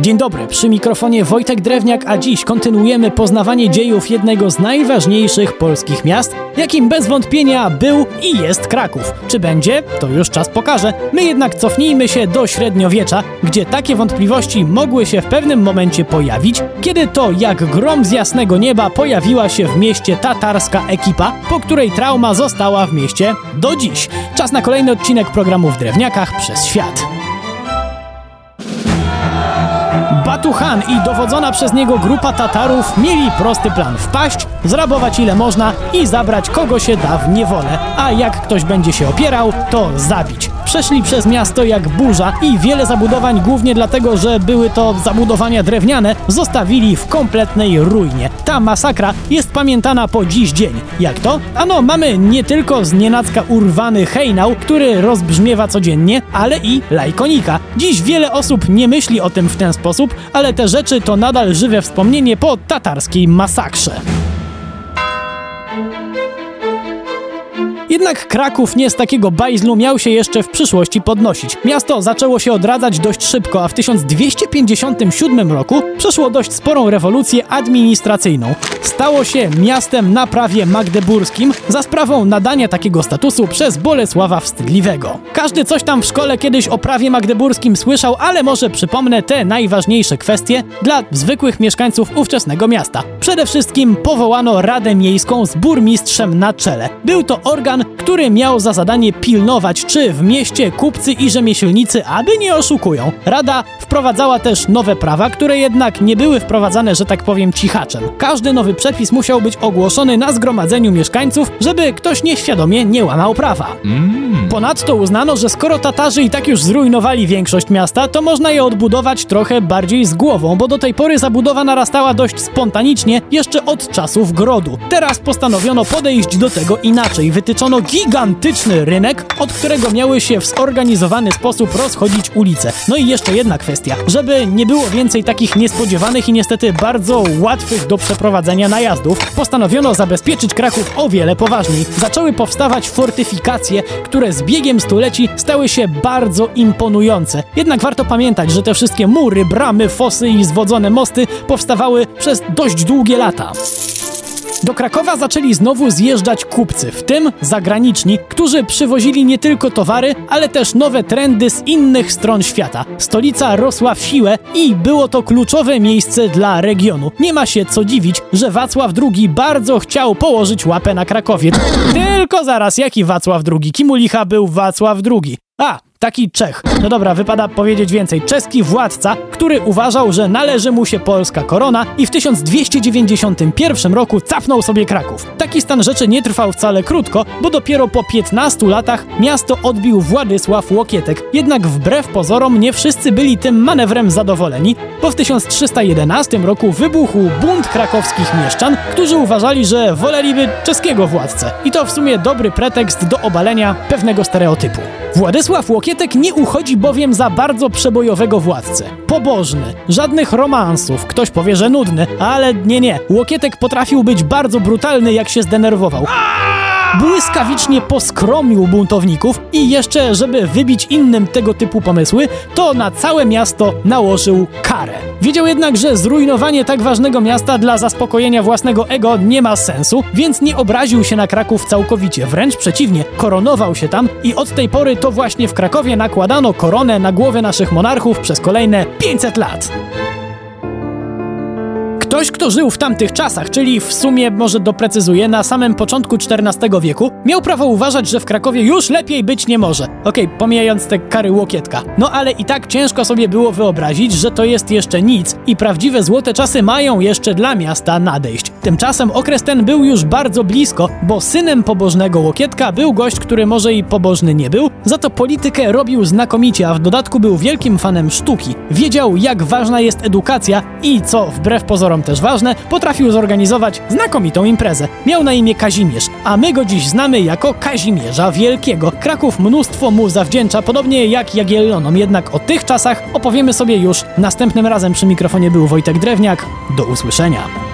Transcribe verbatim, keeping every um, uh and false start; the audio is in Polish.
Dzień dobry, przy mikrofonie Wojtek Drewniak, a dziś kontynuujemy poznawanie dziejów jednego z najważniejszych polskich miast, jakim bez wątpienia był i jest Kraków. Czy będzie? To już czas pokaże. My jednak cofnijmy się do średniowiecza, gdzie takie wątpliwości mogły się w pewnym momencie pojawić, kiedy to jak grom z jasnego nieba pojawiła się w mieście tatarska ekipa, po której trauma została w mieście do dziś. Czas na kolejny odcinek programu w Drewniakach przez świat. Batu-Chan i dowodzona przez niego grupa Tatarów mieli prosty plan: wpaść, zrabować ile można i zabrać kogo się da w niewolę, a jak ktoś będzie się opierał, to zabić. Przeszli przez miasto jak burza i wiele zabudowań, głównie dlatego, że były to zabudowania drewniane, zostawili w kompletnej ruinie. Ta masakra jest pamiętana po dziś dzień. Jak to? Ano, mamy nie tylko znienacka urwany hejnał, który rozbrzmiewa codziennie, ale i lajkonika. Dziś wiele osób nie myśli o tym w ten sposób, ale te rzeczy to nadal żywe wspomnienie po tatarskiej masakrze. Jednak Kraków nie z takiego bajzlu miał się jeszcze w przyszłości podnosić. Miasto zaczęło się odradzać dość szybko, a w tysiąc dwieście pięćdziesiątym siódmym roku przeszło dość sporą rewolucję administracyjną. Stało się miastem na prawie magdeburskim za sprawą nadania takiego statusu przez Bolesława Wstydliwego. Każdy coś tam w szkole kiedyś o prawie magdeburskim słyszał, ale może przypomnę te najważniejsze kwestie dla zwykłych mieszkańców ówczesnego miasta. Przede wszystkim powołano Radę Miejską z burmistrzem na czele. Był to organ, który miał za zadanie pilnować, czy w mieście kupcy i rzemieślnicy aby nie oszukują. Rada wprowadzała też nowe prawa, które jednak nie były wprowadzane, że tak powiem, cichaczem. Każdy nowy przepis musiał być ogłoszony na zgromadzeniu mieszkańców, żeby ktoś nieświadomie nie łamał prawa. Mm. Ponadto uznano, że skoro Tatarzy i tak już zrujnowali większość miasta, to można je odbudować trochę bardziej z głową, bo do tej pory zabudowa narastała dość spontanicznie, jeszcze od czasów grodu. Teraz postanowiono podejść do tego inaczej. Wytyczono gigantyczny rynek, od którego miały się w zorganizowany sposób rozchodzić ulice. No i jeszcze jedna kwestia. Żeby nie było więcej takich niespodziewanych i niestety bardzo łatwych do przeprowadzenia najazdów, postanowiono zabezpieczyć Kraków o wiele poważniej. Zaczęły powstawać fortyfikacje, które z biegiem stuleci stały się bardzo imponujące. Jednak warto pamiętać, że te wszystkie mury, bramy, fosy i zwodzone mosty powstawały przez dość długie lata. Do Krakowa zaczęli znowu zjeżdżać kupcy, w tym zagraniczni, którzy przywozili nie tylko towary, ale też nowe trendy z innych stron świata. Stolica rosła w siłę i było to kluczowe miejsce dla regionu. Nie ma się co dziwić, że Wacław drugi bardzo chciał położyć łapę na Krakowie. Tylko zaraz, jaki Wacław drugi? Kim u licha był Wacław drugi? A, taki Czech. No dobra, wypada powiedzieć więcej. Czeski władca, który uważał, że należy mu się polska korona i w tysiąc dwieście dziewięćdziesiątym pierwszym roku capnął sobie Kraków. Taki stan rzeczy nie trwał wcale krótko, bo dopiero po piętnastu latach miasto odbił Władysław Łokietek. Jednak wbrew pozorom nie wszyscy byli tym manewrem zadowoleni, bo w tysiąc trzysta jedenastym roku wybuchł bunt krakowskich mieszczan, którzy uważali, że woleliby czeskiego władcę. I to w sumie dobry pretekst do obalenia pewnego stereotypu. Władysław Łokietek nie uchodzi bowiem za bardzo przebojowego władcę. Pobożny, żadnych romansów, ktoś powie, że nudny, ale nie, nie. Łokietek potrafił być bardzo brutalny, jak się zdenerwował. Błyskawicznie poskromił buntowników i jeszcze, żeby wybić innym tego typu pomysły, to na całe miasto nałożył karę. Wiedział jednak, że zrujnowanie tak ważnego miasta dla zaspokojenia własnego ego nie ma sensu, więc nie obraził się na Kraków całkowicie. Wręcz przeciwnie, koronował się tam i od tej pory to właśnie w Krakowie nakładano koronę na głowy naszych monarchów przez kolejne pięćset lat. Ktoś, kto żył w tamtych czasach, czyli w sumie, może doprecyzuję, na samym początku czternastego wieku, miał prawo uważać, że w Krakowie już lepiej być nie może. Okej, okay, pomijając te kary Łokietka. No ale i tak ciężko sobie było wyobrazić, że to jest jeszcze nic i prawdziwe złote czasy mają jeszcze dla miasta nadejść. Tymczasem okres ten był już bardzo blisko, bo synem pobożnego Łokietka był gość, który może i pobożny nie był, za to politykę robił znakomicie, a w dodatku był wielkim fanem sztuki. Wiedział, jak ważna jest edukacja i, co wbrew pozorom też ważne, potrafił zorganizować znakomitą imprezę. Miał na imię Kazimierz, a my go dziś znamy jako Kazimierza Wielkiego. Kraków mnóstwo mu zawdzięcza, podobnie jak Jagiellonom, jednak o tych czasach opowiemy sobie już następnym razem. Przy mikrofonie był Wojtek Drewniak. Do usłyszenia.